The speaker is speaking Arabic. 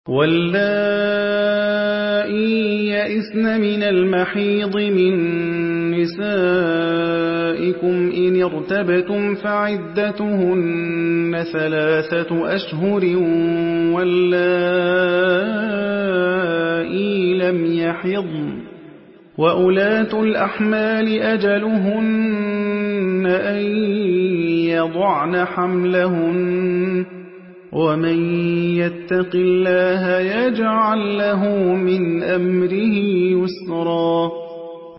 واللائي يئسن من المحيض من نسائكم إن ارتبتم فعدتهن 3 أشهر واللائي لم يحضن وأولاة الأحمال أجلهن أن يضعن حملهن ومن يتق الله يجعل له من أمره يسرا